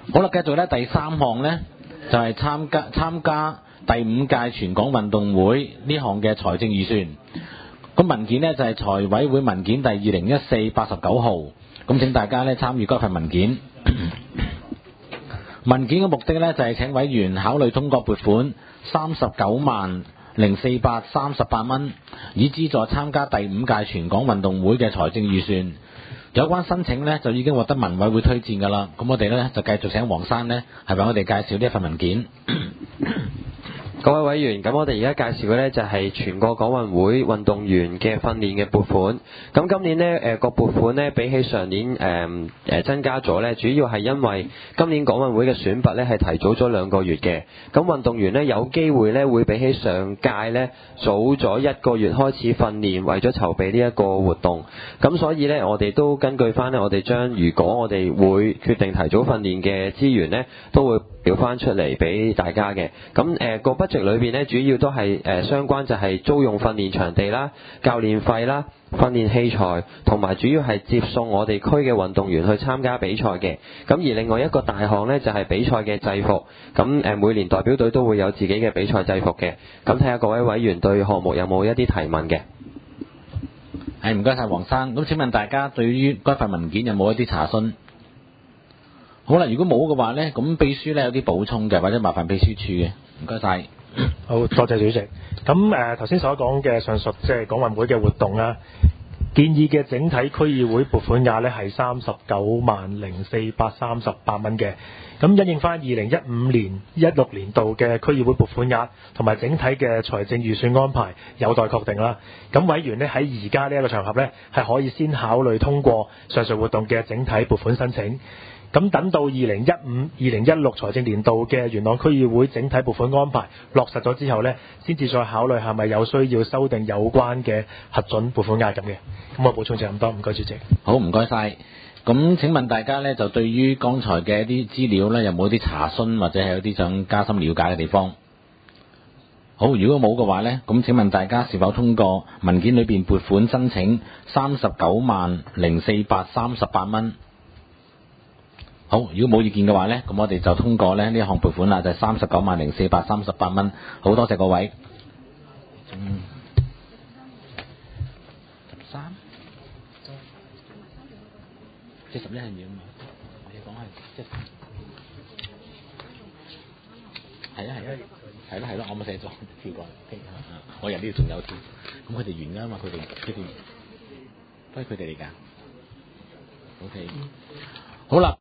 好啦，繼續咧第三項咧就係參加第5屆全港運動會呢項嘅財政預算。咁文件呢，就係財委會文件第2014-89號。咁請大家咧參與嗰份文件。文件嘅目的咧就係請委員考慮通過撥款390438蚊，以資助參加第5屆全港運動會嘅財政預算。有關申請呢，就已經獲得民委會推薦㗎啦。咁我哋呢，就繼續請黃生呢，係為我哋介紹呢一份文件。 各位委員，咁我哋而家介紹嘅呢就係全國港運會運動員嘅訓練嘅撥款。咁今年呢個撥款呢比起上年增加咗呢，主要係因為今年港運會嘅選拔呢係提早咗2個月嘅。咁運動員呢有機會呢會比起上屆呢早咗1個月開始訓練，為咗籌備呢一個活動。咁所以呢，我哋都根據翻呢，我哋將如果我哋會決定提早訓練嘅資源呢，都會表翻出嚟俾大家嘅。咁個budget裏邊呢，主要都係相關就係租用訓練場地啦、教練費啦、訓練器材，同埋主要係接送我哋區嘅運動員去參加比賽嘅。咁而另外一個大項呢，就係比賽嘅制服。咁每年代表隊都會有自己嘅比賽制服嘅。咁睇下各位委員對項目有冇一啲提問嘅？ 係，唔該晒黃生。咁請問大家對於嗰份文件有冇一啲查詢？好啦，如果冇嘅話呢，咁秘書呢有啲補充嘅，或者麻煩秘書處嘅。唔該晒。 好，多謝主席。咁頭先所講嘅上述即係港運會嘅活動啦，建議嘅整體區議會撥款額呢係390438蚊嘅。咁因應翻2015-16年度嘅區議會撥款額同埋整體嘅財政預算安排有待確定啦。咁委員呢喺而家呢一個場合呢，係可以先考慮通過上述活動嘅整體撥款申請。咁等到2015-2016財政年度嘅元朗區議會整體撥款安排落實咗之後呢，先至再考慮係咪有需要修訂有關嘅核准撥款額咁嘅。咁我補充就咁多，唔該主席。 好，唔該晒。咁請問大家呢，就對於剛才嘅一啲資料呢，有冇一啲查詢或者係有啲想加深了解嘅地方？好，如果冇嘅話呢，咁請問大家是否通過文件裏邊撥款申請390438蚊？好，如果冇意見嘅話呢，咁我哋就通過呢一項撥款啦，就係390438蚊。好多謝各位。13，即係11係點啊？你講係即係係咯，我冇寫咗跳過。我人呢度仲有跳，咁佢哋完㗎嘛？佢哋都係佢哋嚟㗎。OK，好啦。